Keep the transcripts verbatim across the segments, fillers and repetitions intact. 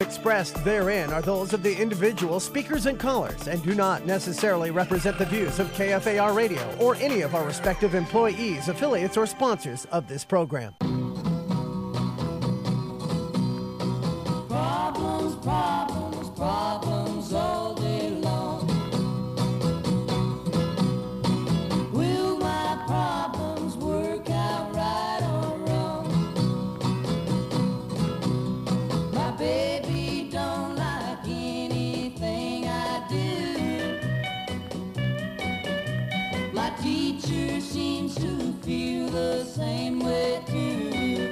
expressed therein are those of the individual speakers and callers and do not necessarily represent the views of K F A R Radio or any of our respective employees, affiliates, or sponsors of this program. Problems, problems, problems all day long. Will my problems work out right or wrong? My baby don't like anything I do. My teacher seems to feel the same way too.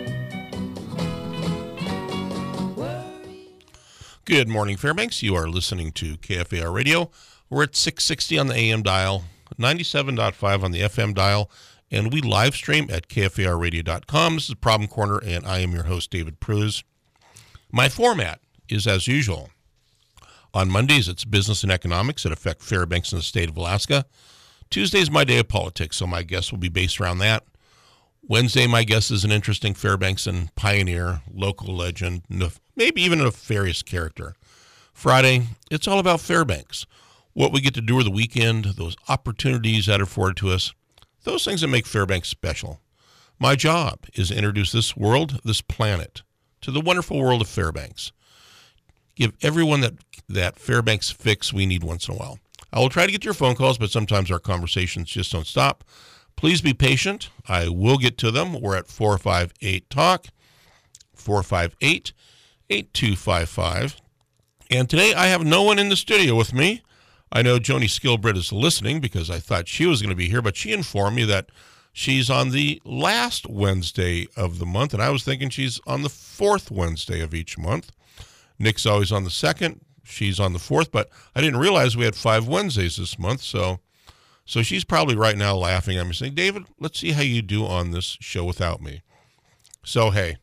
Good morning, Fairbanks. You are listening to K F A R Radio. We're at six sixty on the A M dial, ninety-seven point five on the F M dial, and we live stream at K F A R radio dot com. This is Problem Corner, and I am your host, David Pruz. My format is as usual. On Mondays, it's business and economics that affect Fairbanks and the state of Alaska. Tuesday is my day of politics, so my guests will be based around that. Wednesday, my guest is an interesting Fairbanks and pioneer, local legend, maybe even a nefarious character. Friday, it's all about Fairbanks, what we get to do over the weekend, those opportunities that are afforded to us, those things that make Fairbanks special. My job is to introduce this world, this planet, to the wonderful world of Fairbanks. Give everyone that, that Fairbanks fix we need once in a while. I will try to get to your phone calls, but sometimes our conversations just don't stop. Please be patient. I will get to them. We're at four five eight talk, four five eight, eight two five five. And today I have no one in the studio with me. I know Joni Skilbritt is listening because I thought she was going to be here, but she informed me that she's on the last Wednesday of the month, and I was thinking she's on the fourth Wednesday of each month. Nick's always on the second. She's on the fourth, but I didn't realize we had five Wednesdays this month, so... So she's probably right now laughing at me saying, David, let's see how you do on this show without me. So, hey,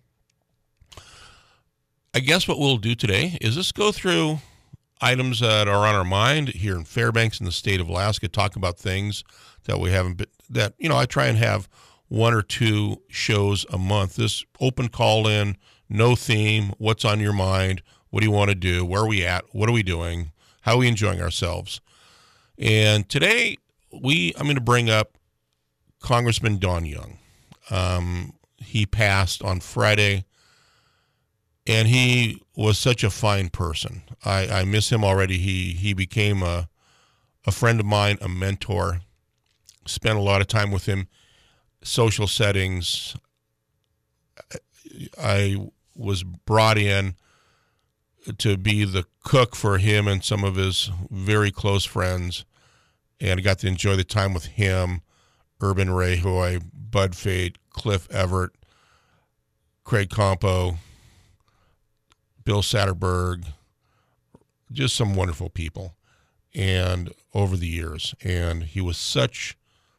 I guess what we'll do today is just go through items that are on our mind here in Fairbanks in the state of Alaska, talk about things that we haven't been, that, you know, I try and have one or two shows a month. This open call in, no theme, what's on your mind, what do you want to do, where are we at, what are we doing, how are we enjoying ourselves? And today, We, I'm going to bring up Congressman Don Young. Um, he passed on Friday, and he was such a fine person. I, I miss him already. He he became a a friend of mine, a mentor. Spent a lot of time with him, social settings. I was brought in to be the cook for him and some of his very close friends. And I got to enjoy the time with him, Urban Ray Hoy, Bud Fate, Cliff Everett, Craig Campo, Bill Satterberg, just some wonderful people. And over the years, and he was such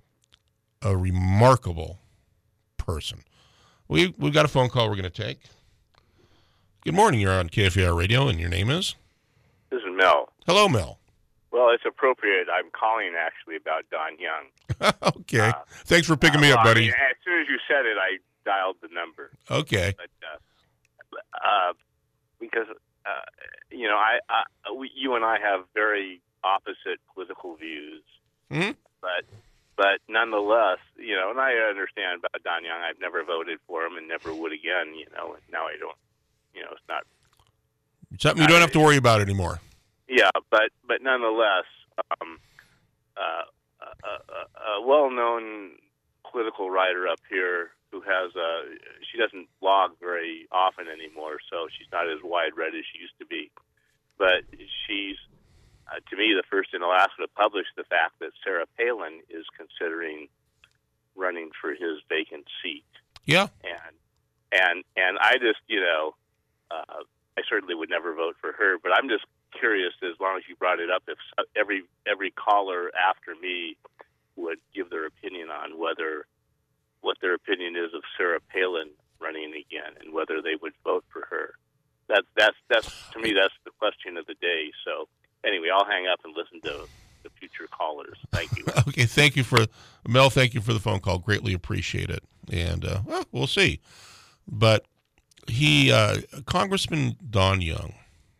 a remarkable person. We, we've got a phone call we're going to take. Good morning. You're on K F A R Radio, and your name is? This is Mel. Hello, Mel. Well, it's appropriate. I'm calling actually about Don Young. Okay. Uh, Thanks for picking uh, me up, well, buddy. I mean, as soon as you said it, I dialed the number. Okay. But uh, uh, because uh, you know, I, I we, you and I have very opposite political views, mm-hmm. but but nonetheless, you know, and I understand about Don Young. I've never voted for him and never would again. You know, and now I don't. You know, it's not something you don't have to worry about anymore. Yeah, but but nonetheless, um, uh, a, a, a well-known political writer up here who has a she doesn't blog very often anymore, so she's not as wide-read as she used to be. But she's, uh, to me, the first in Alaska to publish the fact that Sarah Palin is considering running for his vacant seat. Yeah, and and and I just, you know, uh, I certainly would never vote for her, but I'm just curious, as long as you brought it up, if every every caller after me would give their opinion on whether what their opinion is of Sarah Palin running again and whether they would vote for her. That's that's that's to me that's the question of the day. So anyway, I'll hang up and listen to the future callers. Thank you. Okay, thank you for Mel. Thank you for the phone call. Greatly appreciate it. And uh, well, we'll see. But he, uh, Congressman Don Young,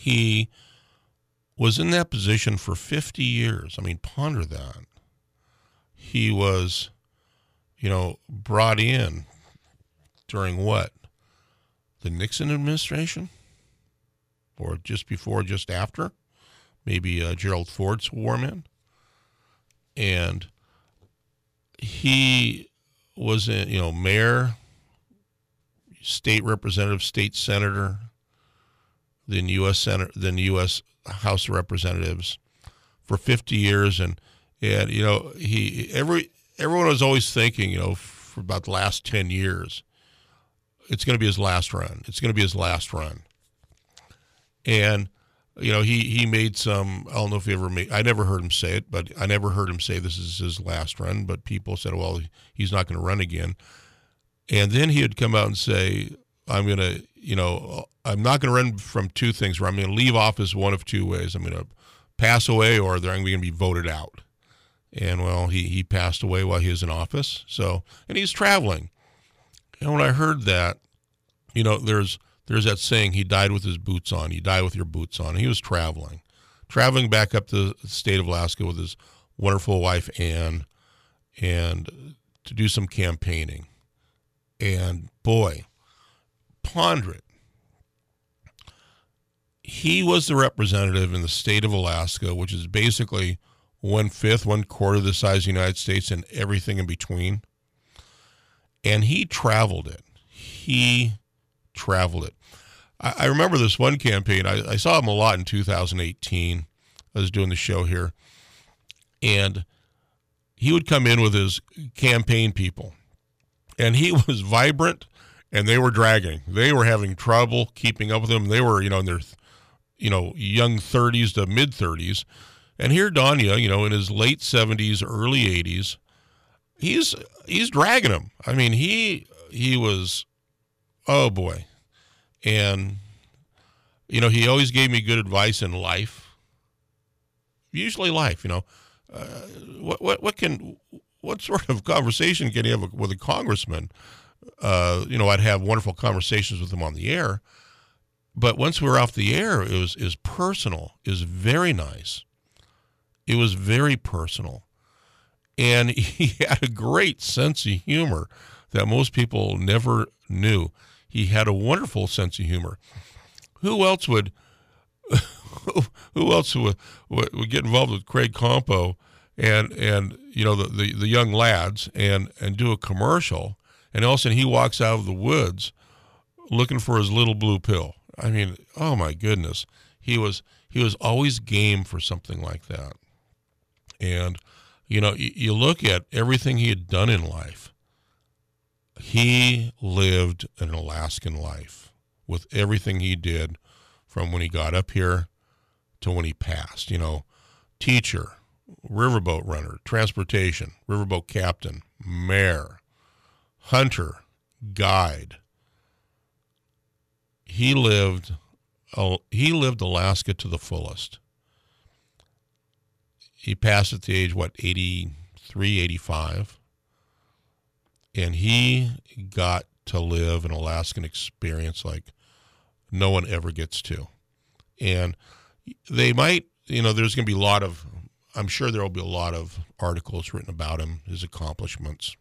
he was in that position for fifty years. I mean, ponder that. He was, you know, brought in during what? The Nixon administration? Or just before, just after? Maybe uh, Gerald Ford swore him in. And he was, in, you know, mayor, state representative, state senator, then U S Senate, then U S House of Representatives for fifty years, and and you know he every everyone was always thinking, you know, for about the last ten years, it's going to be his last run. It's going to be his last run, and you know he he made some. I don't know if he ever made. I never heard him say it, but I never heard him say this is his last run. But people said, well, he's not going to run again, and then he would come out and say, I'm going to, you know, I'm not going to run from two things, where I'm going to leave office one of two ways. I'm going to pass away, or they're going to be voted out. And, well, he, he passed away while he was in office. So, and he's traveling. And when I heard that, you know, there's there's that saying, he died with his boots on. You die with your boots on. He was traveling. Traveling back up to the state of Alaska with his wonderful wife, Ann, and to do some campaigning. And, boy, ponder it. He was the representative in the state of Alaska, which is basically one-fifth, one-quarter the size of the United States and everything in between. And he traveled it. He traveled it. I, I remember this one campaign. I, I saw him a lot in two thousand eighteen. I was doing the show here. And he would come in with his campaign people. And he was vibrant, and they were dragging. They were having trouble keeping up with him. They were, you know, in their, you know, young thirties to mid-thirties. And here Danya, you know, in his late seventies, early eighties, he's he's dragging him. I mean, he he was, oh, boy. And, you know, he always gave me good advice in life. Usually life, you know. Uh, what what what can what sort of conversation can you have with a congressman? Uh, you know, I'd have wonderful conversations with him on the air, but once we were off the air, it was is personal. It was very nice. It was very personal, and he had a great sense of humor that most people never knew. He had a wonderful sense of humor. Who else would? Who else would, would, would get involved with Craig Compo and and you know the, the, the young lads and and do a commercial, and all of a sudden he walks out of the woods looking for his little blue pill. I mean, oh my goodness, he was he was always game for something like that. And you know, you, you look at everything he had done in life. He lived an Alaskan life with everything he did, from when he got up here to when he passed. You know, teacher, riverboat runner, transportation, riverboat captain, mayor, hunter, guide. He lived, he lived Alaska to the fullest. He passed at the age, what, eighty-three, eighty-five? And he got to live an Alaskan experience like no one ever gets to. And they might, you know, there's going to be a lot of, I'm sure there will be a lot of articles written about him, his accomplishments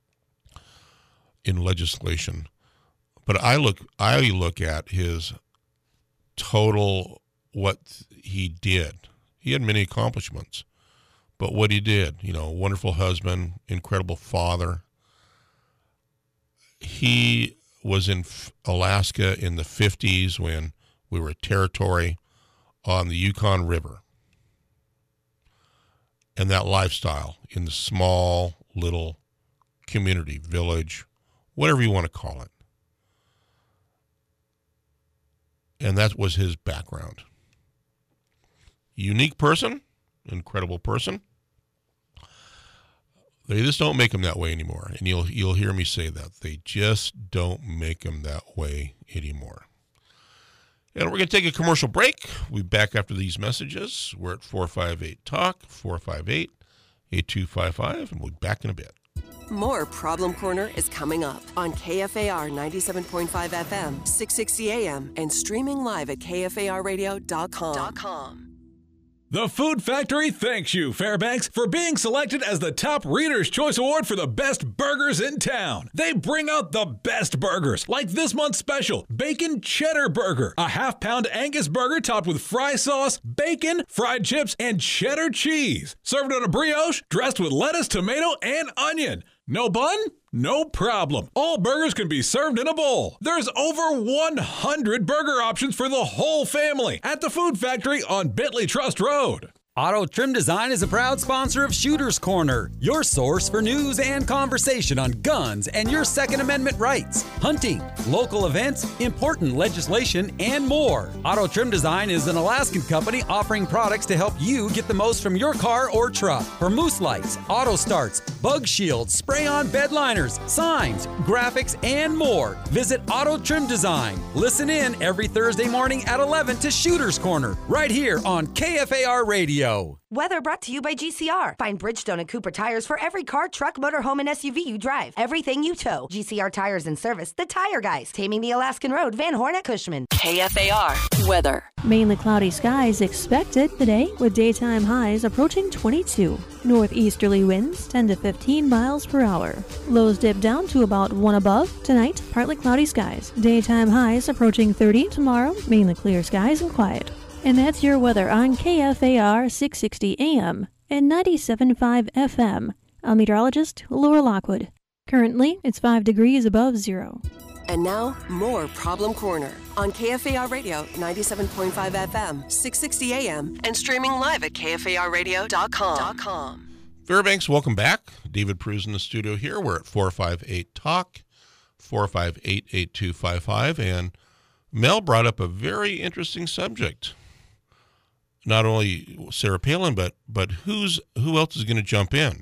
in legislation. But I look, I look at his total, what he did. He had many accomplishments, but what he did, you know, wonderful husband, incredible father. He was in Alaska in the fifties when we were a territory on the Yukon River. And that lifestyle in the small little community, village, whatever you want to call it. And that was his background. Unique person, incredible person. They just don't make them that way anymore. And you'll you'll hear me say that. They just don't make them that way anymore. And we're going to take a commercial break. We'll be back after these messages. We're at four five eight talk, four five eight, eight two five five, and we'll be back in a bit. More Problem Corner is coming up on K F A R ninety-seven point five F M, six sixty A M, and streaming live at K F A R radio dot com. The Food Factory thanks you, Fairbanks, for being selected as the top Reader's Choice Award for the best burgers in town. They bring out the best burgers, like this month's special, Bacon Cheddar Burger, a half-pound Angus burger topped with fry sauce, bacon, fried chips, and cheddar cheese. Served on a brioche, dressed with lettuce, tomato, and onion. No bun? No problem. All burgers can be served in a bowl. There's over one hundred burger options for the whole family at the Food Factory on Bentley Trust Road. Auto Trim Design is a proud sponsor of Shooter's Corner, your source for news and conversation on guns and your Second Amendment rights, hunting, local events, important legislation, and more. Auto Trim Design is an Alaskan company offering products to help you get the most from your car or truck. For moose lights, auto starts, bug shields, spray-on bed liners, signs, graphics, and more. Visit Auto Trim Design. Listen in every Thursday morning at eleven to Shooter's Corner, right here on K F A R Radio. Weather brought to you by G C R. Find Bridgestone and Cooper tires for every car, truck, motorhome, and S U V you drive. Everything you tow. G C R Tires and Service, the tire guys. Taming the Alaskan Road, Van Horn at Cushman. K F A R weather. Mainly cloudy skies expected today with daytime highs approaching twenty-two. Northeasterly winds ten to fifteen miles per hour. Lows dip down to about one above. Tonight, partly cloudy skies. Daytime highs approaching thirty. Tomorrow, mainly clear skies and quiet. And that's your weather on K F A R six sixty A M and ninety-seven point five F M. I'm meteorologist Laura Lockwood. Currently, it's five degrees above zero. And now, more Problem Corner on K F A R Radio ninety-seven point five F M, six sixty A M, and streaming live at K F A R radio dot com. Fairbanks, welcome back. David Pruse in the studio here. We're at four five eight talk, four five eight, eight two five five, and Mel brought up a very interesting subject. Not only Sarah Palin, but but who's who else is going to jump in?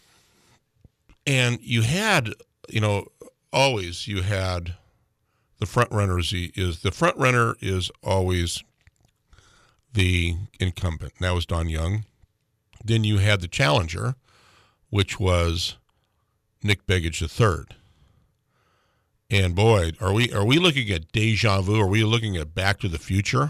And you had, you know, always you had the front runners. Is the front runner is always the incumbent. And that was Don Young. Then you had the challenger, which was Nick Begich the third. And boy, are we are we looking at deja vu? Are we looking at Back to the Future?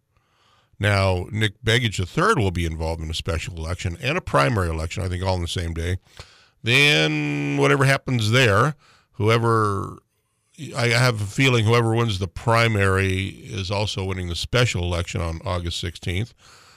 Now, Nick Begich the third will be involved in a special election and a primary election, I think all on the same day. Then whatever happens there, whoever, I have a feeling whoever wins the primary is also winning the special election on August sixteenth.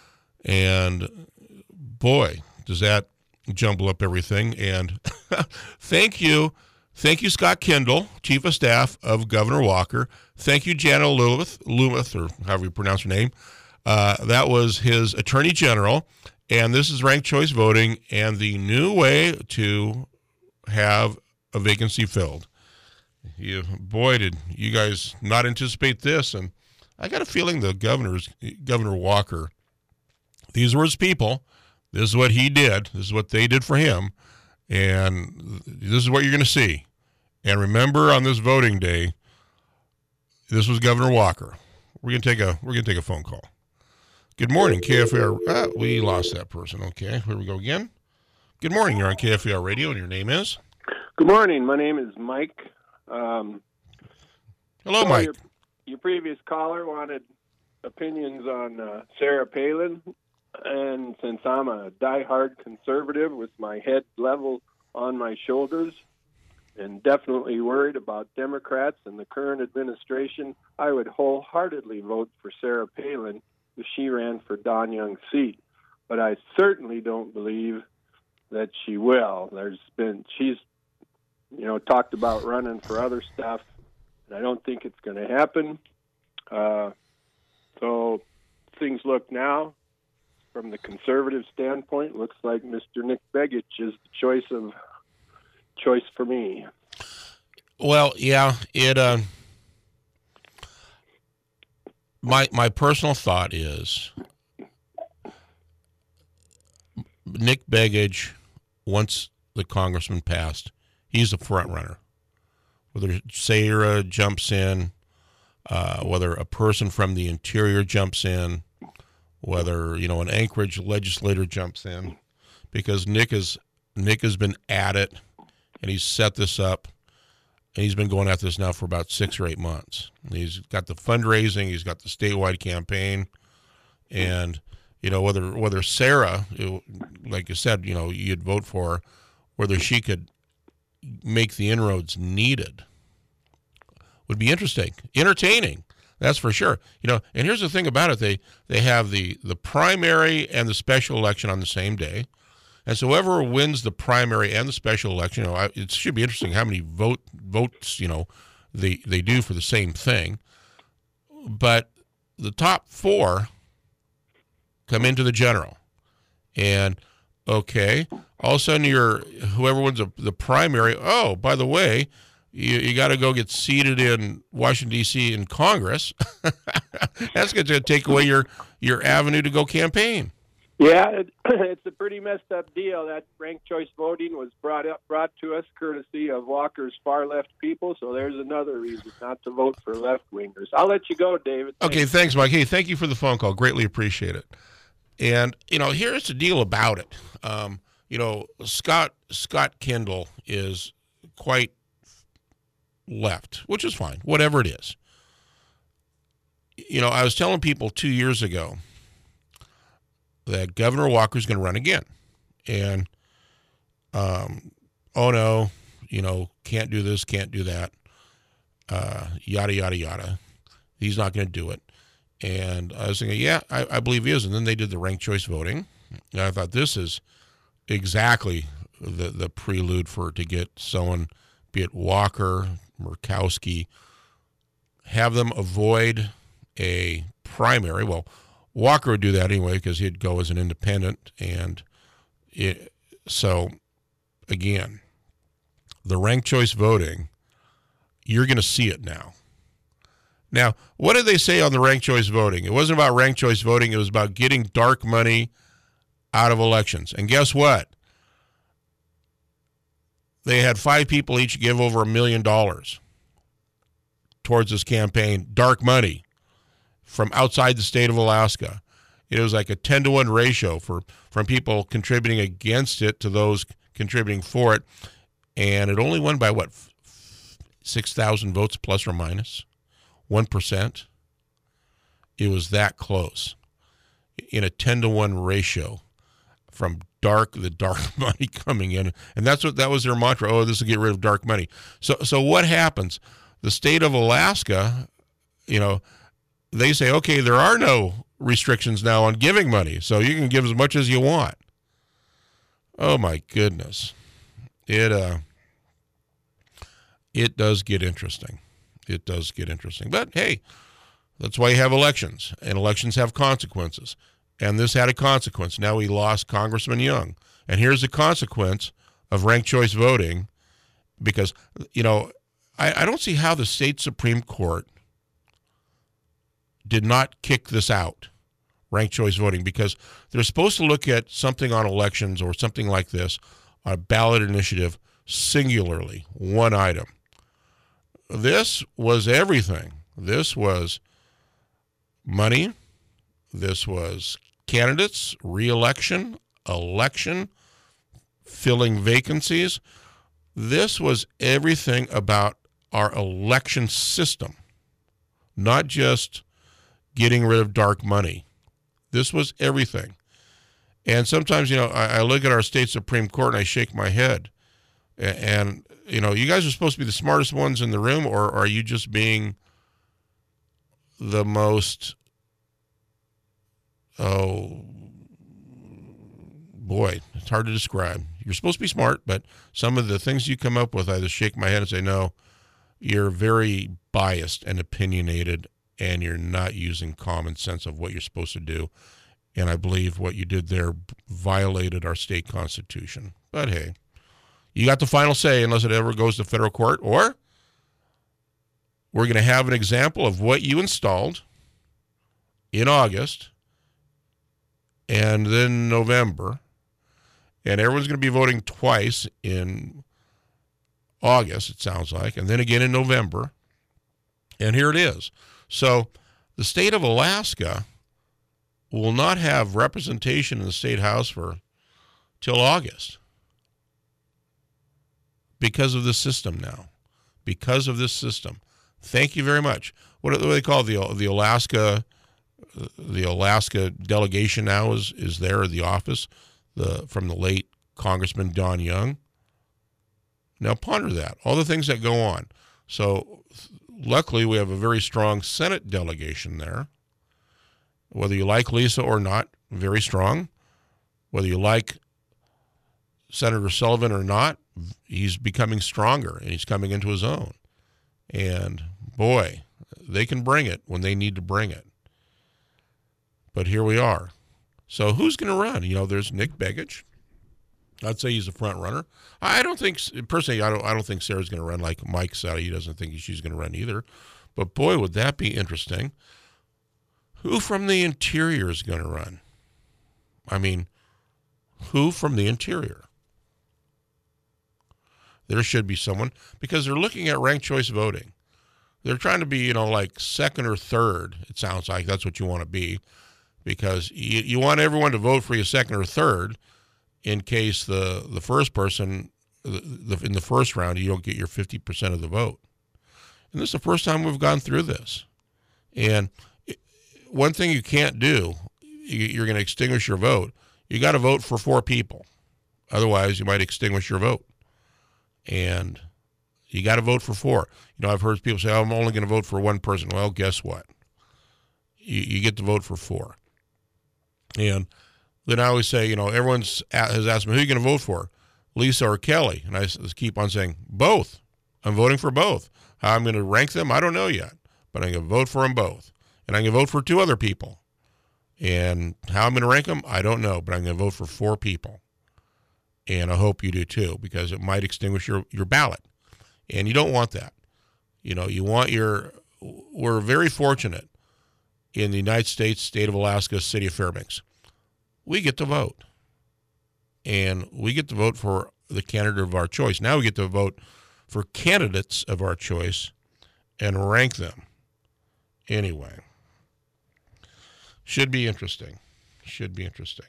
And boy, does that jumble up everything. And thank you. Thank you, Scott Kendall, Chief of Staff of Governor Walker. Thank you, Jana Loomis, Loomis, or however you pronounce her name. Uh, that was his Attorney General, and this is ranked choice voting and the new way to have a vacancy filled. You, boy, did you guys not anticipate this, and I got a feeling the governor's, Governor Walker, these were his people, this is what he did, this is what they did for him, and this is what you're going to see. And remember, on this voting day, this was Governor Walker. We're going to take a we're going to take a phone call. Good morning, K F A R. Ah, we lost that person. Okay, here we go again. Good morning. You're on K F A R Radio, and your name is? Good morning. My name is Mike. Um, Hello, so Mike. Your, your previous caller wanted opinions on uh, Sarah Palin, and since I'm a diehard conservative with my head level on my shoulders and definitely worried about Democrats and the current administration, I would wholeheartedly vote for Sarah Palin if she ran for Don Young's seat. But I certainly don't believe that she will. There's been, she's, you know, talked about running for other stuff, and I don't think it's going to happen. Uh, so things look now, from the conservative standpoint, looks like Mister Nick Begich is the choice of choice for me. Well, yeah, it. Uh, my my personal thought is Nick Begich, once the congressman passed, he's a front runner. Whether Sarah jumps in, uh, whether a person from the interior jumps in, whether, you know, an Anchorage legislator jumps in, because Nick is Nick has been at it. and he's set this up, and he's been going at this now for about six or eight months. He's got the fundraising, he's got the statewide campaign, and you know whether whether Sarah, like you said, you know you'd vote for her, whether she could make the inroads needed would be interesting, entertaining. That's for sure. You know, and here's the thing about it: they they have the the primary and the special election on the same day, and so whoever wins the primary and the special election, you know, I, it should be interesting how many vote votes you know they they do for the same thing. But the top four come into the general, and okay, all of a sudden you're whoever wins the, the primary. Oh, by the way. You, you got to go get seated in Washington, D C in Congress. That's going to take away your, your avenue to go campaign. Yeah, it, it's a pretty messed up deal. That ranked choice voting was brought up, brought to us courtesy of Walker's far left people, so there's another reason not to vote for left-wingers. I'll let you go, David. Thanks. Okay, thanks, Mike. Hey, thank you for the phone call. Greatly appreciate it. And, you know, here's the deal about it. Um, you know, Scott Scott Kendall is quite left, which is fine, whatever it is. You know, I was telling people two years ago that Governor Walker's going to run again. And, um, oh no, you know, can't do this, can't do that, uh, yada, yada, yada. He's not going to do it. And I was thinking, yeah, I, I believe he is. And then they did the ranked choice voting. And I thought this is exactly the, the prelude for to get someone, be it Walker, Murkowski, have them avoid a primary. Well, Walker would do that anyway because he'd go as an independent. And it, so, again, the ranked choice voting, you're going to see it now. Now, what did they say on the ranked choice voting? It wasn't about ranked choice voting. It was about getting dark money out of elections. And guess what? They had five people each give over a million dollars towards this campaign, dark money from outside the state of Alaska. It was like a ten to one ratio for from people contributing against it to those contributing for it. And it only won by, what, six thousand votes plus or minus? one percent? It was that close in a ten to one ratio from dark, the dark money coming in. And that's what, that was their mantra. Oh, this will get rid of dark money. So, so what happens? The state of Alaska, you know, they say, okay, there are no restrictions now on giving money. So you can give as much as you want. Oh my goodness. It, uh, it does get interesting. It does get interesting. But hey, that's why you have elections, and elections have consequences. And this had a consequence. Now we lost Congressman Young. And here's the consequence of ranked choice voting, because, you know, I, I don't see how the state Supreme Court did not kick this out, ranked choice voting, because they're supposed to look at something on elections or something like this, a ballot initiative, singularly, one item. This was everything. This was money. This was candidates, re-election, election, filling vacancies. This was everything about our election system, not just getting rid of dark money. This was everything. And sometimes, you know, I, I look at our state Supreme Court and I shake my head. And, and, you know, you guys are supposed to be the smartest ones in the room, or are you just being the most, oh, boy, it's hard to describe. You're supposed to be smart, but some of the things you come up with, I just shake my head and say, no, you're very biased and opinionated, and you're not using common sense of what you're supposed to do. And I believe what you did there violated our state constitution. But hey, you got the final say unless it ever goes to federal court, or we're going to have an example of what you installed in August and then November, and everyone's going to be voting twice in August, it sounds like, and then again in November. And here it is. So the state of Alaska will not have representation in the state house for till August. because of the system now. Because of this system. Thank you very much. What do they call the the Alaska the Alaska delegation now is is there at the office the from the late Congressman Don Young. Now ponder that. All the things that go on. So luckily we have a very strong Senate delegation there. Whether you like Lisa or not, very strong. Whether you like Senator Sullivan or not, he's becoming stronger and he's coming into his own. And boy, they can bring it when they need to bring it. But here we are. So who's going to run? You know, there's Nick Begich. I'd say he's a front runner. I don't think, personally, I don't I don't think Sarah's going to run like Mike said. He doesn't think she's going to run either. But boy, would that be interesting. Who from the interior is going to run? I mean, who from the interior? There should be someone, because they're looking at ranked choice voting. They're trying to be, you know, like second or third. It sounds like that's what you want to be, because you, you want everyone to vote for you second or third in case the, the first person, the, the, in the first round, you don't get your fifty percent of the vote. And this is the first time we've gone through this. And one thing you can't do, you're going to extinguish your vote. You got to vote for four people. Otherwise, you might extinguish your vote. And you got to vote for four. You know, I've heard people say, oh, I'm only going to vote for one person. Well, guess what? You, you get to vote for four. And then I always say, you know, everyone's has asked me, who are you going to vote for, Lisa or Kelly? And I just keep on saying, both. I'm voting for both. How I'm going to rank them, I don't know yet. But I'm going to vote for them both. And I'm going to vote for two other people. And how I'm going to rank them, I don't know. But I'm going to vote for four people. And I hope you do too, because it might extinguish your, your ballot. And you don't want that. You know, you want your, we're very fortunate in the United States, state of Alaska, city of Fairbanks. We get to vote. And we get to vote for the candidate of our choice. Now we get to vote for candidates of our choice and rank them. Anyway. Should be interesting. Should be interesting.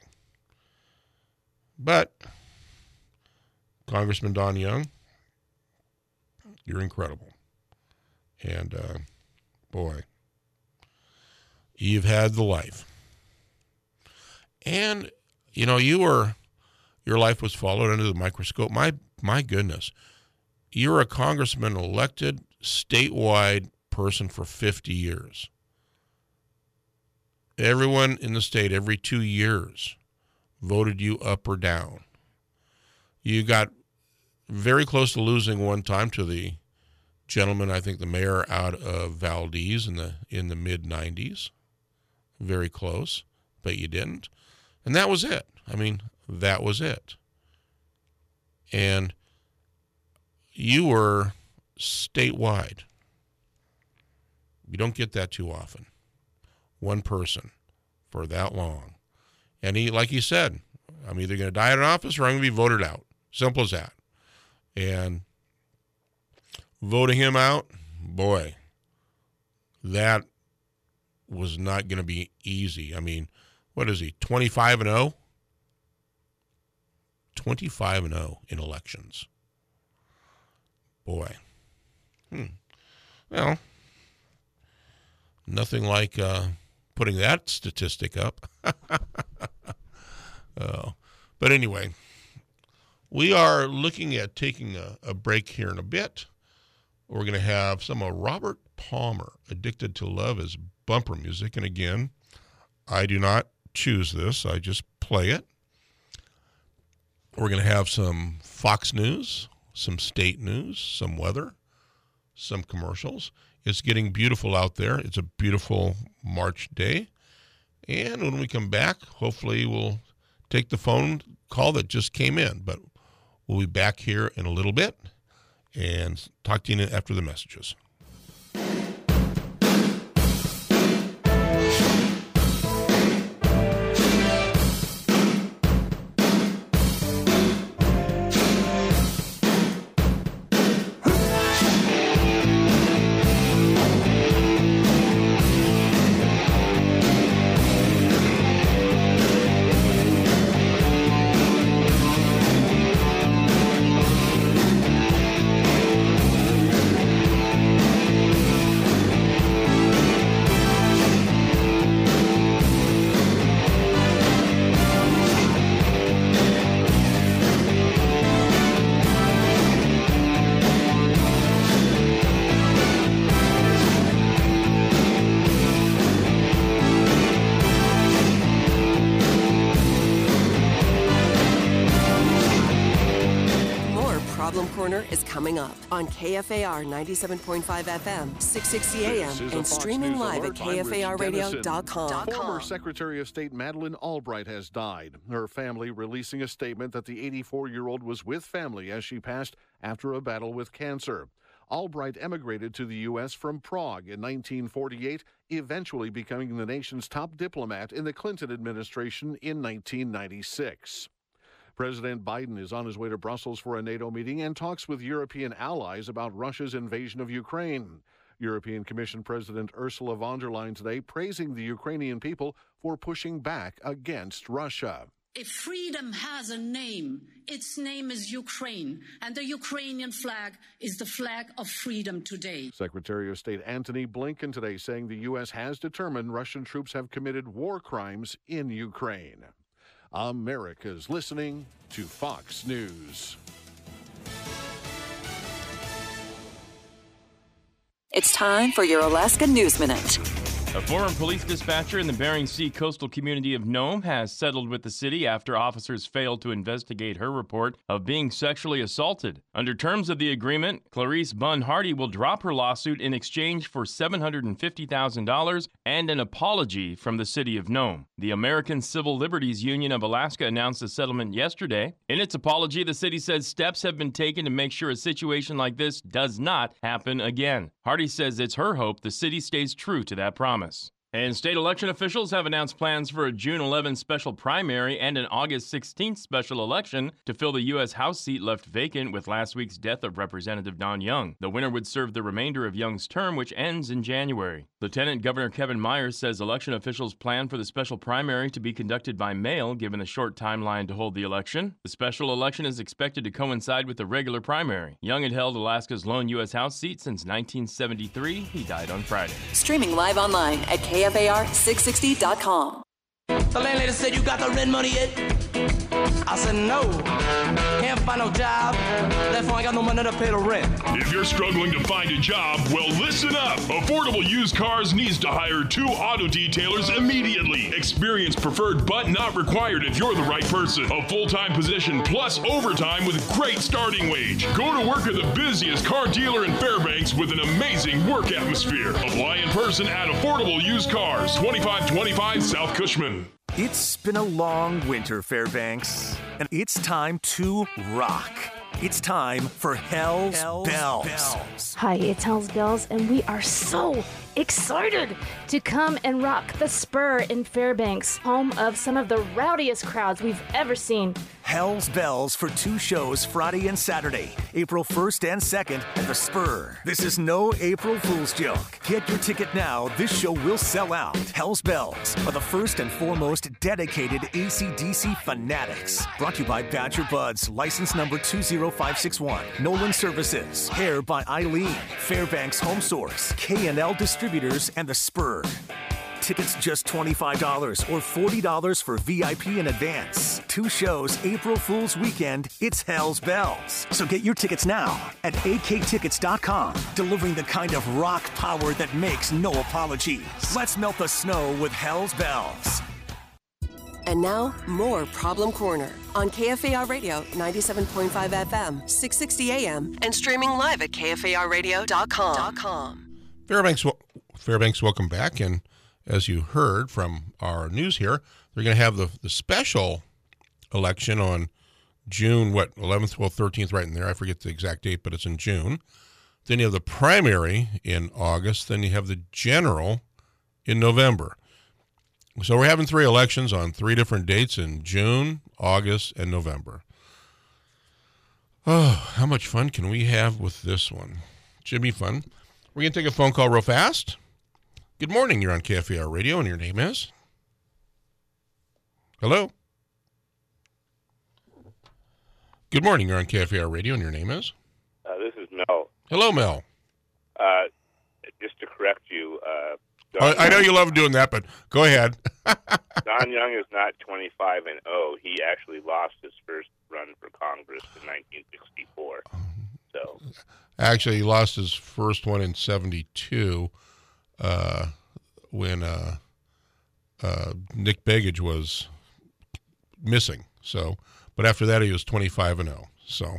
But Congressman Don Young, you're incredible. And, uh, boy, you've had the life. And, you know, you were, your life was followed under the microscope. My, my goodness. You're a congressman elected statewide person for fifty years. Everyone in the state, every two years, voted you up or down. You got very close to losing one time to the gentleman, I think the mayor out of Valdez in the in the mid nineties. Very close, but you didn't. And that was it. I mean, that was it. And you were statewide. You don't get that too often. One person for that long. And he, like he said, I'm either going to die in office or I'm going to be voted out. Simple as that. And voting him out, boy, that was not going to be easy. I mean, what is he, twenty-five and oh? twenty-five and oh in elections. Boy. Hmm. Well, nothing like uh, putting that statistic up. oh. But anyway, we are looking at taking a, a break here in a bit. We're going to have some of Robert Palmer, Addicted to Love, as bumper music. And again, I do not choose this. I just play it. We're going to have some Fox News, some state news, some weather, some commercials. It's getting beautiful out there. It's a beautiful March day. And when we come back, hopefully we'll take the phone call that just came in. But we'll be back here in a little bit and talk to you after the messages. Corner is coming up on K F A R ninety-seven point five F M, six sixty A M, and streaming live at K F A R radio dot com. Former Secretary of State Madeleine Albright has died. Her family releasing a statement that the eighty-four-year-old was with family as she passed after a battle with cancer. Albright emigrated to the U S from Prague in nineteen forty-eight, eventually becoming the nation's top diplomat in the Clinton administration in nineteen ninety-six. President Biden is on his way to Brussels for a NATO meeting and talks with European allies about Russia's invasion of Ukraine. European Commission President Ursula von der Leyen today praising the Ukrainian people for pushing back against Russia. If freedom has a name, its name is Ukraine, and the Ukrainian flag is the flag of freedom today. Secretary of State Antony Blinken today saying the U S has determined Russian troops have committed war crimes in Ukraine. America's listening to Fox News. It's time for your Alaska News Minute. A former police dispatcher in the Bering Sea coastal community of Nome has settled with the city after officers failed to investigate her report of being sexually assaulted. Under terms of the agreement, Clarice Bunn Hardy will drop her lawsuit in exchange for seven hundred fifty thousand dollars and an apology from the city of Nome. The American Civil Liberties Union of Alaska announced the settlement yesterday. In its apology, the city says steps have been taken to make sure a situation like this does not happen again. Hardy says it's her hope the city stays true to that promise. And state election officials have announced plans for a June eleventh special primary and an August sixteenth special election to fill the U S House seat left vacant with last week's death of Representative Don Young. The winner would serve the remainder of Young's term, which ends in January. Lieutenant Governor Kevin Myers says election officials plan for the special primary to be conducted by mail, given the short timeline to hold the election. The special election is expected to coincide with the regular primary. Young had held Alaska's lone U S House seat since nineteen seventy-three. He died on Friday. Streaming live online at K F A R six sixty dot com. The landlady said, "You got the rent money yet?" I said, "No, can't find no job, therefore I got no money to pay the rent." If you're struggling to find a job, well, listen up. Affordable Used Cars needs to hire two auto detailers immediately. Experience preferred but not required if you're the right person. A full-time position plus overtime with great starting wage. Go to work at the busiest car dealer in Fairbanks with an amazing work atmosphere. Apply in person at Affordable Used Cars, twenty-five twenty-five South Cushman. It's been a long winter, Fairbanks, and it's time to rock. It's time for Hell's, Hell's Bells. Bells. Hi, it's Hell's Bells, and we are so excited to come and rock the Spur in Fairbanks, home of some of the rowdiest crowds we've ever seen. Hell's Bells for two shows Friday and Saturday, April first and second at the Spur. This is no April Fool's joke. Get your ticket now. This show will sell out. Hell's Bells are the first and foremost dedicated A C D C fanatics. Brought to you by Badger Buds, license number two zero five six one. Nolan Services, Hair by Eileen, Fairbanks Home Source, K and L Distributors, and the Spur. Tickets just twenty-five dollars or forty dollars for V I P in advance. Two shows April Fool's weekend. It's Hell's Bells. So get your tickets now at A K tickets dot com. Delivering the kind of rock power that makes no apologies. Let's melt the snow with Hell's Bells. And now, more Problem Corner on K F A R Radio ninety-seven point five F M, six sixty A M, and streaming live at K F A R radio dot com. Fairbanks, Fairbanks, welcome back. And as you heard from our news here, they're going to have the, the special election on June, what, eleventh, twelfth, thirteenth, right in there. I forget the exact date, but it's in June. Then you have the primary in August. Then you have the general in November. So we're having three elections on three different dates in June, August, and November. Oh, how much fun can we have with this one? Should be fun. We're going to take a phone call real fast. Good morning. You're on K F A R Radio, and your name is? Hello? Good morning. You're on K F A R Radio, and your name is? Uh, this is Mel. Hello, Mel. Uh, just to correct you, uh, I, I know you love doing that, but go ahead. Don Young is not twenty-five and oh. He actually lost his first run for Congress in nineteen sixty-four. So, actually, he lost his first one in seventy-two. Uh, when uh, uh, Nick Begich was missing. So, but after that, he was twenty-five and oh. So,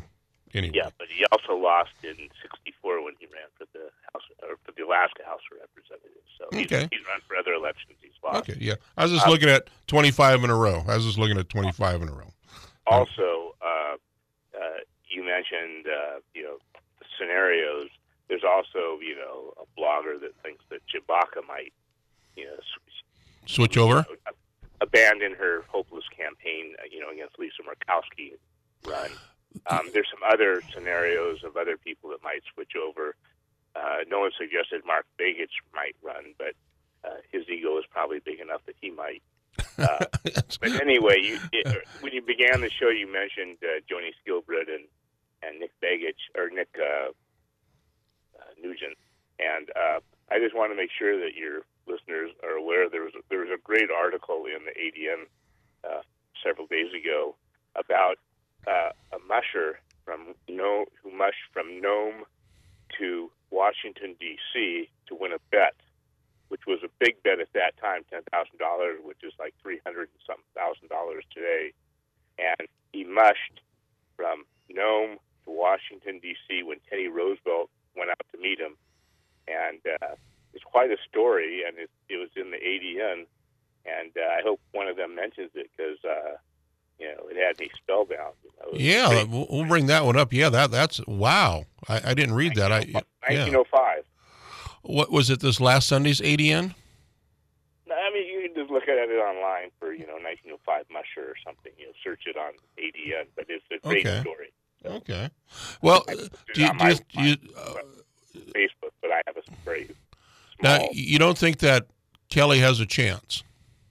anyway. Yeah, but he also lost in sixty-four when he ran for the House or for the Alaska House of Representatives. So he's, Okay. he's run for other elections. He's lost. Okay, yeah. I was just Um, looking at twenty-five in a row. I was just looking at twenty-five in a row. Also, uh, uh, you mentioned uh, you know the scenarios. There's also you know a blogger that thinks that Chewbacca might you know s- Switch over? abandon her hopeless campaign uh, you know against Lisa Murkowski and run. Um, there's some other scenarios of other people that might switch over. Uh, no one suggested Mark Begich might run, but uh, his ego is probably big enough that he might. Uh, but anyway, you, it, when you began the show, you mentioned uh, Joni Skilbred and, and Nick Begich, or Nick uh, uh, Nugent. And uh, I just want to make sure that your listeners are aware there was, there was a great article in the A D N uh, several days ago about uh, a musher from no, who mushed from Nome to Washington, D C to win a bet, which was a big bet at that time, ten thousand dollars, which is like three hundred and some thousand dollars today. And he mushed from Nome to Washington, D C when Teddy Roosevelt went out to meet him. And uh, it's quite a story, and it, it was in the A D N. And uh, I hope one of them mentions it because, uh, you know, it had me spellbound. You know, Yeah, we'll, we'll bring that one up. Yeah, that that's wow. I, I didn't read that. I yeah. nineteen oh five. What was it? This last Sunday's A D N? No, I mean, you can just look at it online for, you know, nineteen oh five musher or something. You know, search it on A D N, but it's a great Okay. story. Okay. Well, I put it do you, on do you, my- do you uh, Facebook, but I have a very now you don't think that Kelly has a chance?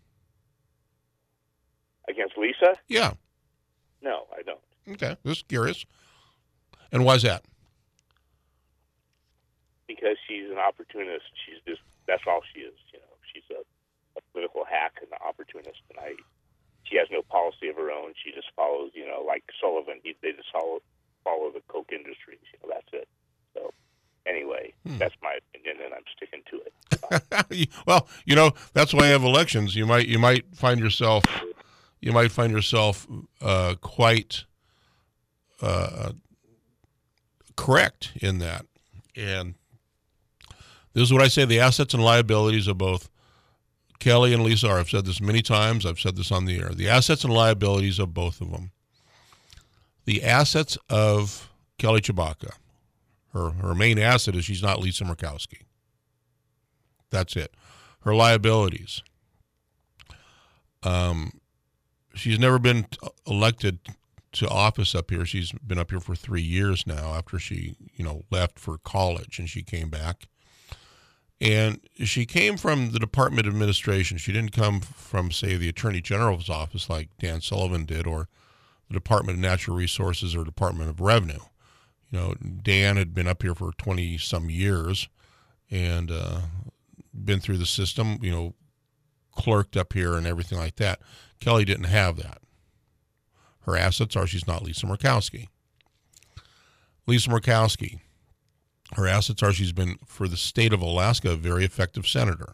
against Lisa. Yeah. No, I don't. Okay. Just curious. And why's that? Because she's an opportunist. She's just, that's all she is. You know, she's a, a political hack and an opportunist. And I, she has no policy of her own. She just follows, you know, like Sullivan. He, they just follow, follow the Coke industries. You know, that's it. So anyway, Hmm. that's my opinion, and I'm sticking to it. Well, you know, that's why I have elections. You might you might find yourself you might find yourself uh, quite uh, correct in that. And this is what I say: the assets and liabilities of both Kelly and Lisa are. I've said this many times. I've said this on the air. The assets and liabilities of both of them. The assets of Kelly Chewbacca, her her main asset is she's not Lisa Murkowski. That's it. Her liabilities. Um, she's never been t- elected to office up here. She's been up here for three years now after she, you know, left for college and she came back. And she came from the Department of Administration. She didn't come from, say, the Attorney General's office like Dan Sullivan did, or the Department of Natural Resources or Department of Revenue. You know, Dan had been up here for twenty-some years and uh, been through the system, you know, clerked up here and everything like that. Kelly didn't have that. Her assets are she's not Lisa Murkowski. Lisa Murkowski, her assets are she's been, for the state of Alaska, a very effective senator.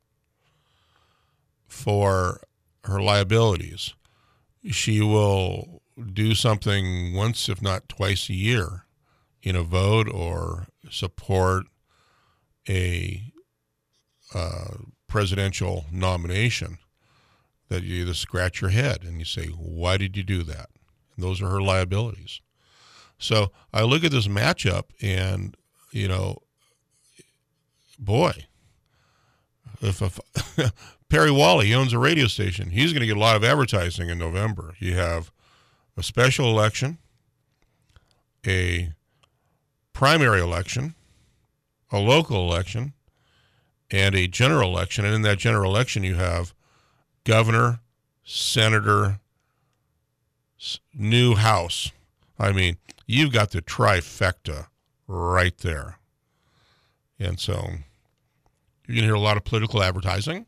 For her liabilities, she will do something once, if not twice a year, in a vote or support a uh, presidential nomination that you either scratch your head and you say, why did you do that? And those are her liabilities. So I look at this matchup and, you know, boy, if, if Perry Wally, he owns a radio station, he's going to get a lot of advertising in November. You have a special election, a primary election, a local election, and a general election. And in that general election, you have governor, senator, new house. I mean, you've got the trifecta right there. And so you're going to hear a lot of political advertising.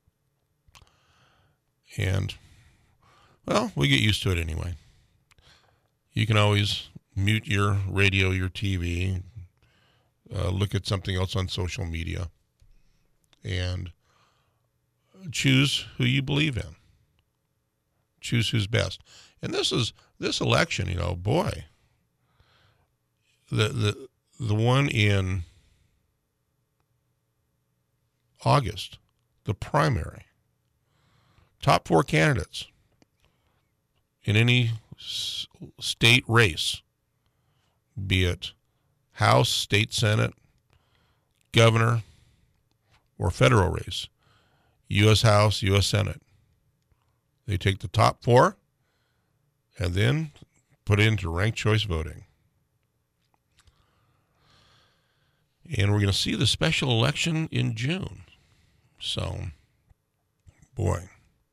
And, well, we get used to it anyway. You can always mute your radio, your T V, uh, look at something else on social media, and choose who you believe in. Choose who's best. And this is this election, you know, boy, the the the one in August, the primary. Top four candidates in any s- state race, be it House, state Senate, governor, or federal race, U S House, U S Senate. They take the top four and then put it into ranked choice voting. And we're going to see the special election in June. So, boy,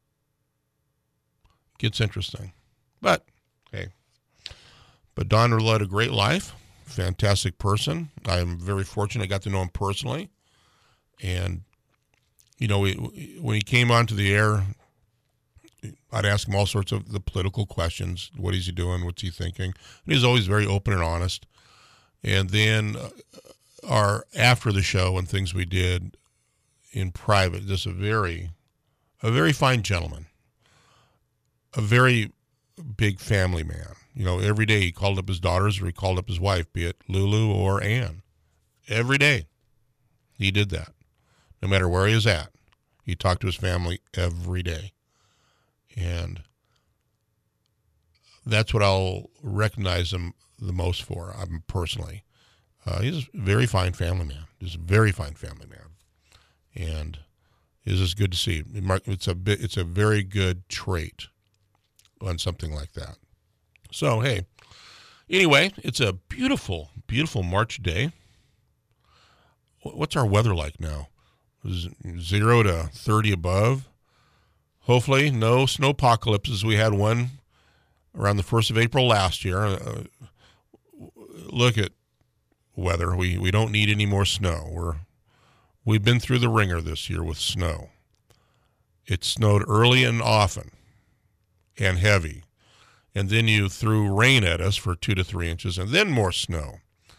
gets interesting. But, hey, but Don led a great life, fantastic person. I am very fortunate I got to know him personally. And, you know, we, when he came onto the air, I'd ask him all sorts of the political questions. What is he doing? What's he thinking? And he's always very open and honest. And then uh, our after the show and things we did in private, just a very, a very fine gentleman, a very big family man. You know, every day he called up his daughters or he called up his wife, be it Lulu or Ann. Every day he did that. No matter where he was at, he talked to his family every day. And that's what I'll recognize him the most for, I'm personally. Uh, he's a very fine family man. He's a very fine family man. And it's just good to see. It's a bit, it's a very good trait on something like that. So, hey, anyway, it's a beautiful, beautiful March day. What's our weather like now? Zero to thirty above. Hopefully, no snow apocalypses. We had one around the first of April last year. Uh, look at weather. We we don't need any more snow. We're we've been through the ringer this year with snow. It snowed early and often, and heavy, and then you threw rain at us for two to three inches, and then more snow.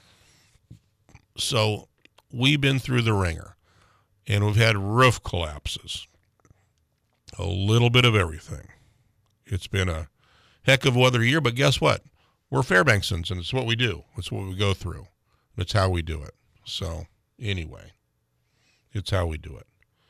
So we've been through the ringer, and we've had roof collapses. A little bit of everything. It's been a heck of a weather year, but guess what? We're Fairbanksons, and it's what we do. It's what we go through. It's how we do it. So, anyway, it's how we do it.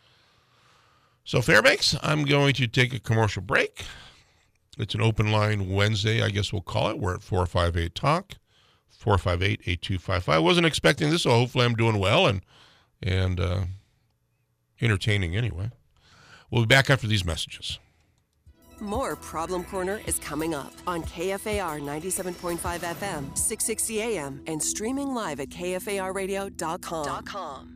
So, Fairbanks, I'm going to take a commercial break. It's an open line Wednesday, I guess we'll call it. We're at four five eight talk, four five eight, eight two five five. I wasn't expecting this, so hopefully I'm doing well and, and uh, entertaining anyway. We'll be back after these messages. More Problem Corner is coming up on K F A R ninety-seven point five F M, six sixty A M, and streaming live at K F A R radio dot com.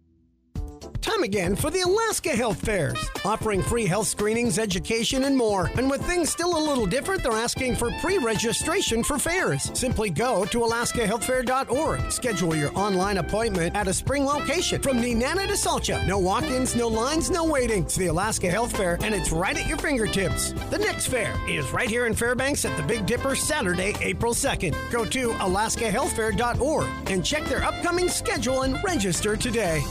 Time again for the Alaska Health Fairs, offering free health screenings, education, and more. And with things still a little different, they're asking for pre-registration for fairs. Simply go to alaska health fair dot org. Schedule your online appointment at a spring location from Nenana to Salcha. No walk-ins, no lines, no waiting. It's the Alaska Health Fair, and it's right at your fingertips. The next fair is right here in Fairbanks at the Big Dipper, Saturday, April second. Go to alaska health fair dot org and check their upcoming schedule and register today.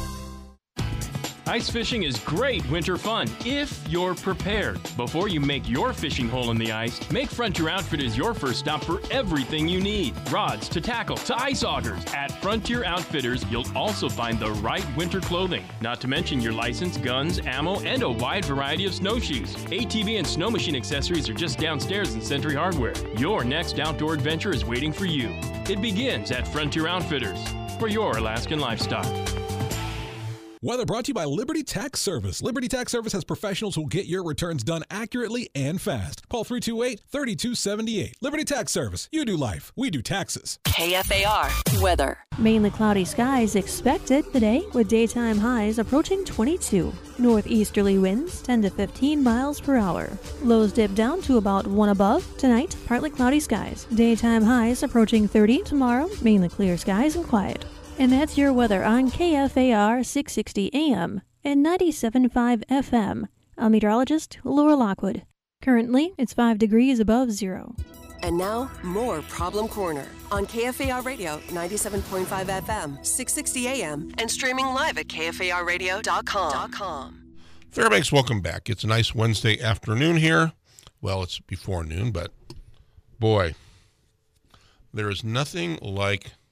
Ice fishing is great winter fun if you're prepared. Before you make your fishing hole in the ice, make Frontier Outfitters your first stop for everything you need. Rods to tackle to ice augers. At Frontier Outfitters, you'll also find the right winter clothing. Not to mention your license, guns, ammo, and a wide variety of snowshoes. A T V and snow machine accessories are just downstairs in Century Hardware. Your next outdoor adventure is waiting for you. It begins at Frontier Outfitters for your Alaskan lifestyle. Weather brought to you by Liberty Tax Service. Liberty Tax Service has professionals who get your returns done accurately and fast. Call three two eight, three two seven eight. Liberty Tax Service. You do life. We do taxes. K F A R weather. Mainly cloudy skies expected today with daytime highs approaching twenty-two. Northeasterly winds ten to fifteen miles per hour. Lows dip down to about one above. Tonight, partly cloudy skies. Daytime highs approaching thirty. Tomorrow, mainly clear skies and quiet. And that's your weather on K F A R six sixty A M and ninety-seven point five F M. I'm meteorologist Laura Lockwood. Currently, it's five degrees above zero. And now, more Problem Corner on K F A R Radio ninety-seven point five F M, six sixty A M, and streaming live at K F A R radio dot com. Fairbanks, welcome back. It's a nice Wednesday afternoon here. Well, it's before noon, but boy, there is nothing like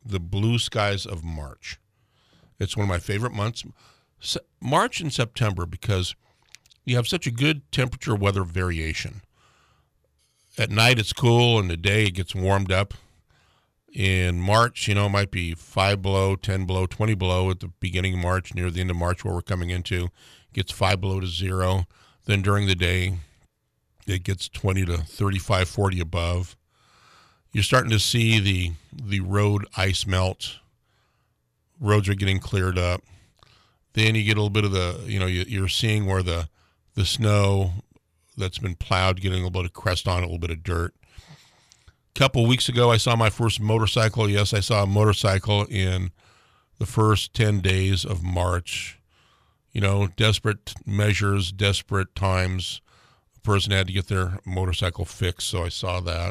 the blue skies of March. It's one of my favorite months, Se- March and September, because you have such a good temperature weather variation. At night it's cool, and the day it gets warmed up. In March, you know, it might be five below, ten below, twenty below at the beginning of March, near the end of March where we're coming into. It gets five below to zero. Then during the day, it gets twenty to thirty-five, forty above. You're starting to see the the road ice melt. Roads are getting cleared up. Then you get a little bit of the, you know, you, you're seeing where the the snow that's been plowed, getting a little bit of crest on it, a little bit of dirt. A couple of weeks ago, I saw my first motorcycle. Yes, I saw a motorcycle in the first ten days of March. You know, desperate measures, desperate times. A person had to get their motorcycle fixed, so I saw that.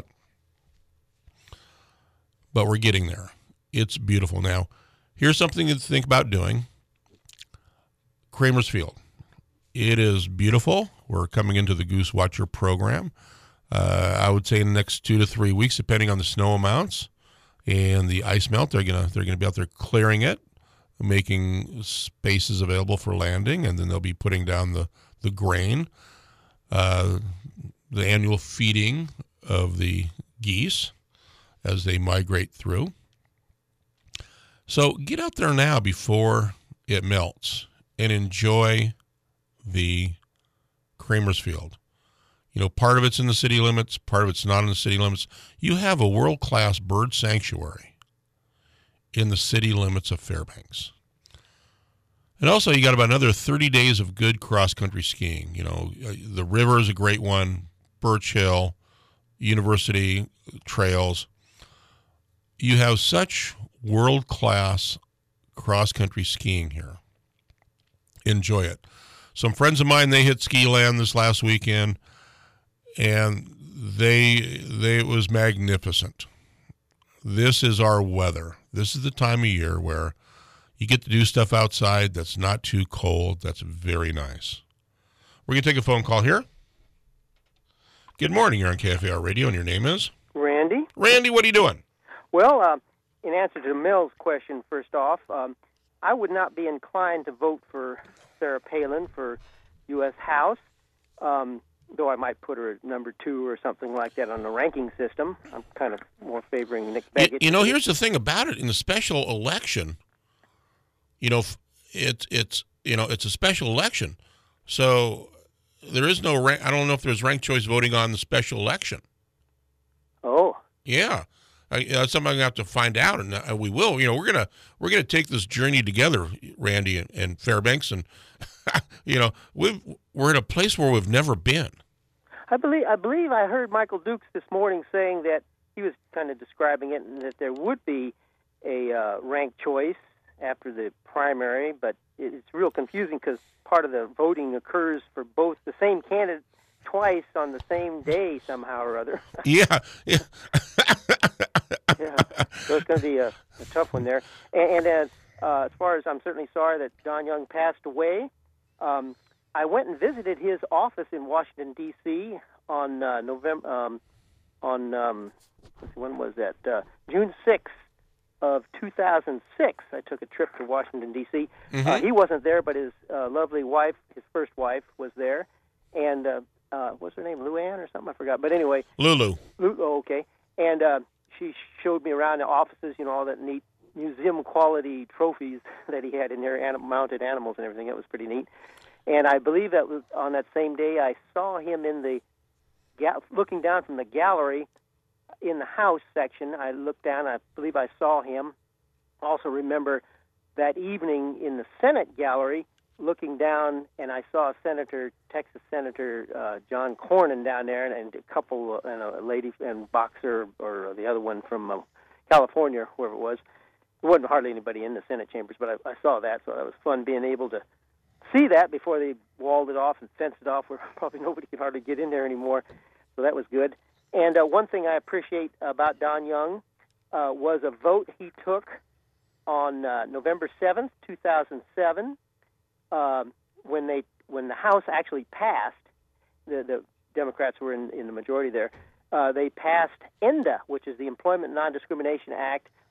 But we're getting there. It's beautiful. Now, here's something to think about doing. Kramer's Field. It is beautiful. We're coming into the Goose Watcher program. Uh, I would say in the next two to three weeks, depending on the snow amounts and the ice melt, they're gonna they're gonna be out there clearing it, making spaces available for landing, and then they'll be putting down the the grain, uh, the annual feeding of the geese as they migrate through. So get out there now before it melts and enjoy the Kramer's Field. You know, part of it's in the city limits, part of it's not in the city limits. You have a world-class bird sanctuary in the city limits of Fairbanks. And also, you got about another thirty days of good cross-country skiing. You know, the river is a great one, Birch Hill, University Trails. You have such world-class cross-country skiing here. Enjoy it. Some friends of mine, they hit Ski Land this last weekend, and they they it was magnificent. This is our weather. This is the time of year where you get to do stuff outside that's not too cold. That's very nice. We're going to take a phone call here. Good morning. You're on K F A R Radio, and your name is? Randy. Randy, what are you doing? Well, uh, in answer to Mills' question, first off, um, I would not be inclined to vote for Sarah Palin for U S House, um, though I might put her at number two or something like that on the ranking system. I'm kind of more favoring Nick Begich. You, you know, here's the thing about it. In the special election, you know, it's, it's, you know, it's a special election. So there is no rank. I don't know if there's ranked choice voting on the special election. Oh. Yeah. I, that's something I'm gonna have to find out, and uh, we will. You know, we're gonna we're gonna take this journey together, Randy and, and Fairbanks, and you know, we we're in a place where we've never been. I believe I believe I heard Michael Dukes this morning saying that he was kind of describing it, and that there would be a uh, ranked choice after the primary, but it's real confusing because part of the voting occurs for both the same candidate twice on the same day somehow or other. Yeah, yeah. Yeah, so it's going to be a, a tough one there. And, and as, uh, as far as I'm certainly sorry that Don Young passed away, um, I went and visited his office in Washington, D C on uh, November, um, on, um, let's see, when was that? Uh, June sixth of two thousand six. I took a trip to Washington, D C Mm-hmm. Uh, he wasn't there, but his uh, lovely wife, his first wife, was there. And uh, uh, what's her name, Luann or something? I forgot. But anyway. Lulu. Lulu, oh, okay. And uh, she showed me around the offices, you know, all that neat museum-quality trophies that he had in there, anim- mounted animals and everything. That was pretty neat. And I believe that was on that same day I saw him in the ga- looking down from the gallery in the House section. I looked down. I believe I saw him. Also remember that evening in the Senate gallery, looking down, and I saw Senator, Texas Senator uh, John Cornyn down there, and, and a couple, and a lady and boxer, or the other one from uh, California, whoever it was. There wasn't hardly anybody in the Senate chambers, but I, I saw that, so it was fun being able to see that before they walled it off and fenced it off, where probably nobody could hardly get in there anymore. So that was good. And uh, one thing I appreciate about Don Young uh, was a vote he took on uh, November seventh, two thousand seven. Um, when they when the House actually passed, the, the Democrats were in, in the majority there, uh, they passed ENDA, which is the Employment Non-Discrimination Act,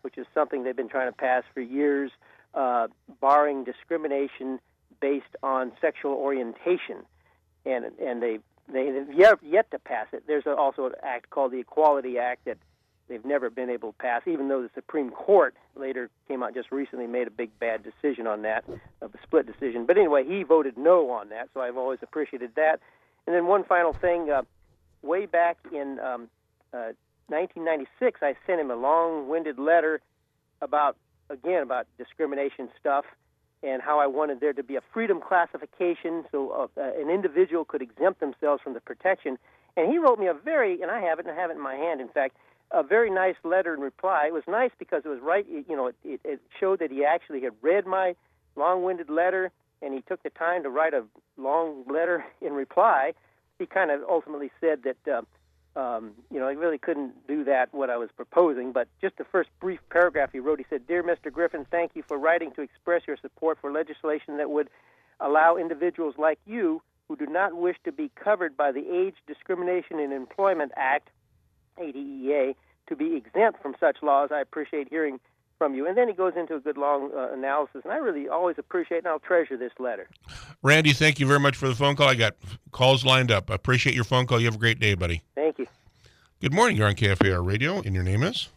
which is something they've been trying to pass for years, uh, barring discrimination based on sexual orientation, and and they they have yet, yet to pass it. There's also an act called the Equality Act that they've never been able to pass, even though the Supreme Court later came out just recently, made a big bad decision on that, a split decision. But anyway, he voted no on that, so I've always appreciated that. And then one final thing, uh, way back in um, uh, nineteen ninety-six, I sent him a long-winded letter about, again, about discrimination stuff and how I wanted there to be a freedom classification so uh, an individual could exempt themselves from the protection. And he wrote me a very, and I have it, and I have it in my hand, in fact, a very nice letter in reply. It was nice because it was right, you know, it, it showed that he actually had read my long-winded letter, and he took the time to write a long letter in reply. He kind of ultimately said that, uh, um, you know, he really couldn't do that, what I was proposing, but just the first brief paragraph he wrote, he said, "Dear Mister Griffin, thank you for writing to express your support for legislation that would allow individuals like you who do not wish to be covered by the Age Discrimination in Employment Act, A D E A, to be exempt from such laws. I appreciate hearing from you." And then he goes into a good long uh, analysis, and I really always appreciate and I'll treasure this letter. Randy, thank you very much for the phone call. I got calls lined up. I appreciate your phone call. You have a great day, buddy. Thank you. Good morning. You're on K F A R Radio, and your name is?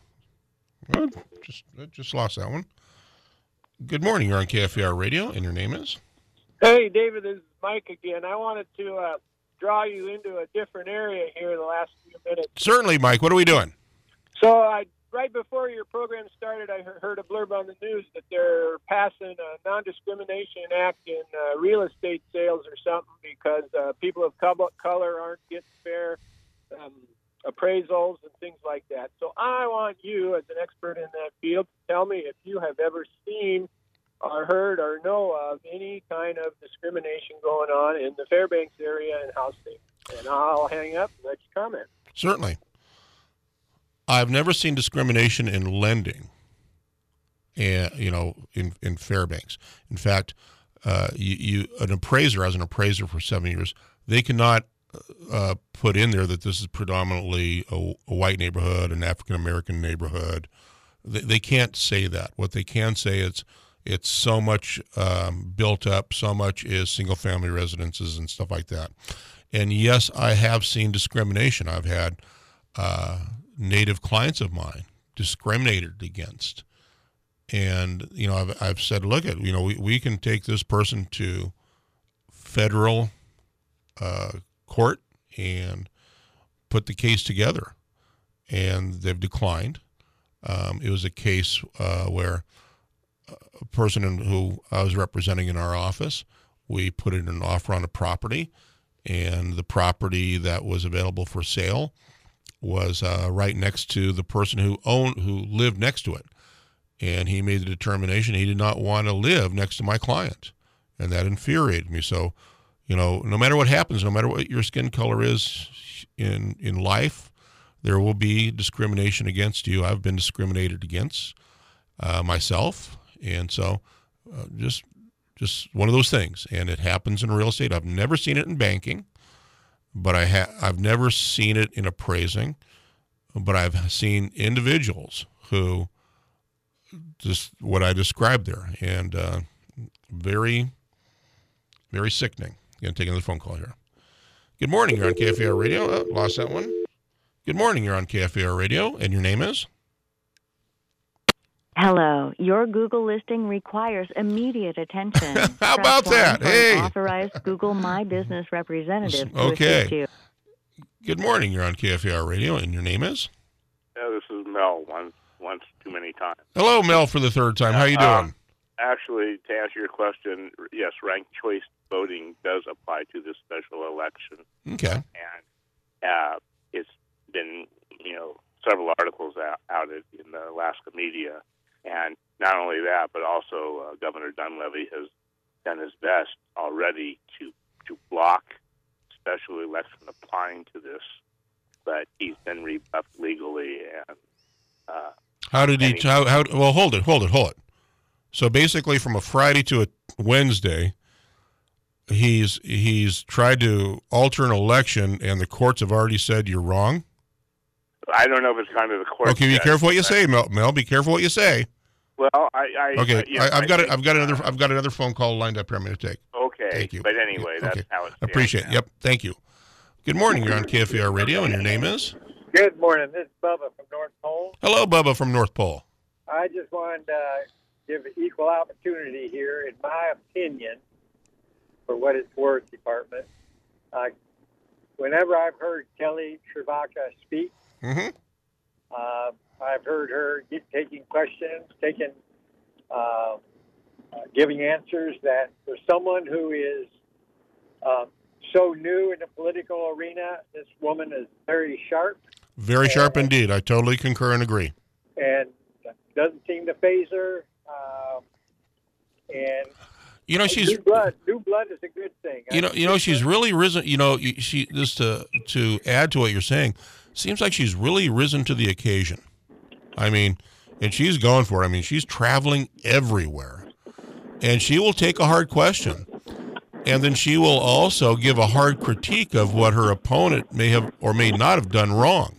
Oh, just, I just lost that one. Good morning. You're on K F A R Radio, and your name is? Hey, David, this is Mike again. I wanted to uh, draw you into a different area here in the last few minutes. Certainly, Mike. What are we doing? So I, right before your program started, I heard a blurb on the news that they're passing a non-discrimination act in uh, real estate sales or something because uh, people of color aren't getting fair um, appraisals and things like that. So I want you, as an expert in that field, to tell me if you have ever seen or heard or know of any kind of discrimination going on in the Fairbanks area and how safe. And I'll hang up and let you comment. Certainly. I've never seen discrimination in lending, and you know, in, in Fairbanks. In fact, uh, you, you an appraiser, as an appraiser for seven years, they cannot uh, put in there that this is predominantly a, a white neighborhood, an African-American neighborhood. They, they can't say that. What they can say is it's so much um, built up, so much is single-family residences and stuff like that. And yes, I have seen discrimination. I've had uh, Native clients of mine discriminated against. And, you know, I've, I've said, look, at you know, we, we can take this person to federal uh, court and put the case together. And they've declined. Um, it was a case uh, where a person in, who I was representing in our office, we put in an offer on a property, and the property that was available for sale was uh, right next to the person who owned, who lived next to it. And he made the determination he did not want to live next to my client. And that infuriated me. So, you know, no matter what happens, no matter what your skin color is in in life, there will be discrimination against you. I've been discriminated against uh, myself. And so uh, just just one of those things. And it happens in real estate. I've never seen it in banking, but I ha- I've never seen it in appraising. But I've seen individuals who just what I described there, and uh, very, very sickening. Again, taking the phone call here. Good morning. You're on K F A R Radio. Oh, lost that one. Good morning. You're on K F A R Radio, and your name is? Hello. Your Google listing requires immediate attention. How about that? Hey. Authorized Google My Business representative to okay. assist you. Good morning. You're on K F A R Radio, and your name is? Yeah, this is Mel. Once, once too many times. Hello, Mel, for the third time. How you doing? Um, actually, to answer your question, yes, ranked choice voting does apply to this special election. Okay. And uh, it's been, you know, several articles out, out in the Alaska media. And not only that, but also uh, Governor Dunleavy has done his best already to to block special election applying to this, but he's been rebuffed legally. And uh, how did he? How, how? Well, hold it, hold it, hold it. So basically, from a Friday to a Wednesday, he's he's tried to alter an election, and the courts have already said you're wrong. I don't know if it's kind of the court. Okay, be yet, careful what you but- say, Mel. Mel, be careful what you say. Well, I, I Okay, uh, yeah, I, I've I got think, it. I've got another. I've got another phone call lined up here. I'm going to take. Okay, Thank you. but anyway, that's Okay. how it's. Appreciate it. Yep. Thank you. Good morning. You're on K F A R Radio, and your name is? Good morning. This is Bubba from North Pole. Hello, Bubba from North Pole. I just wanted to give equal opportunity here, in my opinion, for what it's worth, Department. Uh, whenever I've heard Kelly Srivaka speak, Mm-hmm. uh, I've heard her get, taking questions, taking, uh, uh, giving answers that for someone who is uh, so new in the political arena, this woman is very sharp Very sharp indeed. I totally concur and agree. and doesn't seem to phase her. Um, and You know, she's new blood. New blood is a good thing. you know you know she's really risen. You know, you- she just to to add to what you're saying, seems like she's really risen to the occasion. I mean, and she's going for it. I mean, she's traveling everywhere, and she will take a hard question, and then she will also give a hard critique of what her opponent may have or may not have done wrong.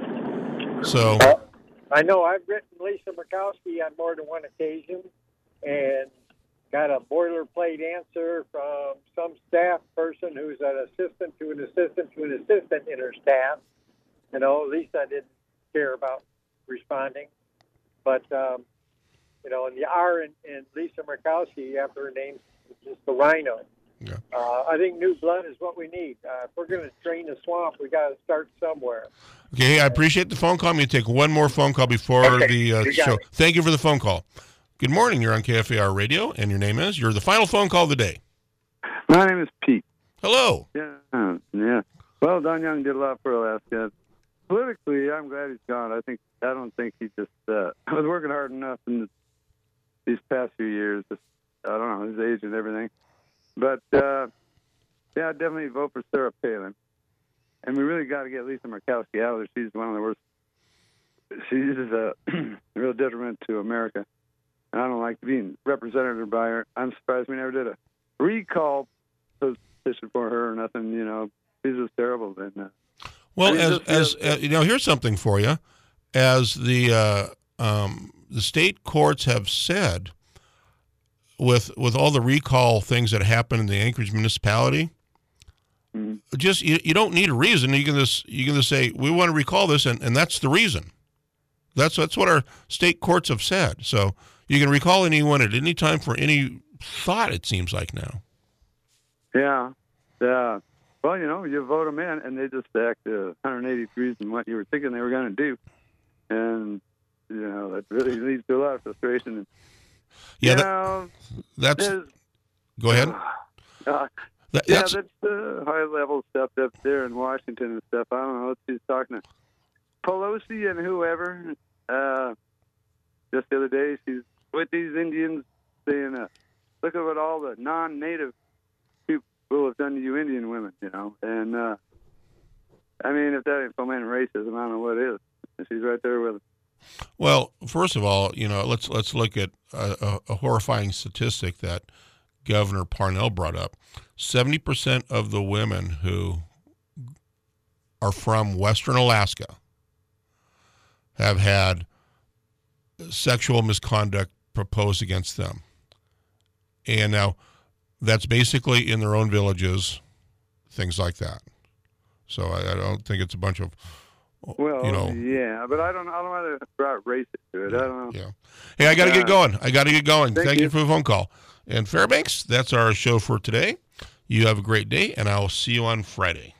So. I know I've written Lisa Murkowski on more than one occasion, and got a boilerplate answer from some staff person who's an assistant to an assistant to an assistant in her staff. You know, Lisa didn't care about responding. But, um, you know, and the R in, in Lisa Murkowski, after her name, is just the rhino. Yeah. Uh, I think new blood is what we need. Uh, if we're going to drain the swamp, we got to start somewhere. Okay, I appreciate the phone call. I'm going to take one more phone call before Okay, the uh, you got show. it. Thank you for the phone call. Good morning. You're on K F A R Radio, and your name is? You're the final phone call of the day. My name is Pete. Hello. Yeah, yeah. Well, Don Young did a lot for Alaska. Politically, I'm glad he's gone. I think I don't think he just uh, was working hard enough in the, these past few years. Just, I don't know his age and everything, but uh, yeah, I'd definitely vote for Sarah Palin. And we really got to get Lisa Murkowski out of there. She's one of the worst. She's a real detriment to America. And I don't like being represented by her. I'm surprised we never did a recall position for her or nothing. You know, she's just terrible. And, uh, Well, I as just- as uh, you know, here's something for you. As the uh, um, the state courts have said, with with all the recall things that happen in the Anchorage municipality, just you, you don't need a reason. You can just you can just say we want to recall this, and, and that's the reason. That's that's what our state courts have said. So you can recall anyone at any time for any thought. It seems like now. Yeah, yeah. Well, you know, you vote them in, and they just act uh, one hundred eighty degrees from what you were thinking they were going to do, and you know that really leads to a lot of frustration. And, Yeah, you that- know, That's. there's- Go ahead. Uh, That- yeah, that's- that's uh, high level stuff up there in Washington and stuff. I don't know what she's talking to Pelosi and whoever. Uh, just the other day, she's with these Indians saying, uh, "Look at what all the non-native people have done to you Indian women," you know. And uh, I mean, if that ain't fomenting racism, I don't know what is. And she's right there with it. Well, first of all, you know, let's let's look at a, a, a horrifying statistic that Governor Parnell brought up. seventy percent of the women who are from Western Alaska have had sexual misconduct proposed against them. And now that's basically in their own villages, things like that. So I, I don't think it's a bunch of, Well, you know, yeah, but I don't, I don't want to brought race to it. I don't know. Yeah. Hey, I got to Uh, get going. I got to get going. thank Thank, you. you. for the phone call. And Fairbanks, that's our show for today. You have a great day, and I'll see you on Friday.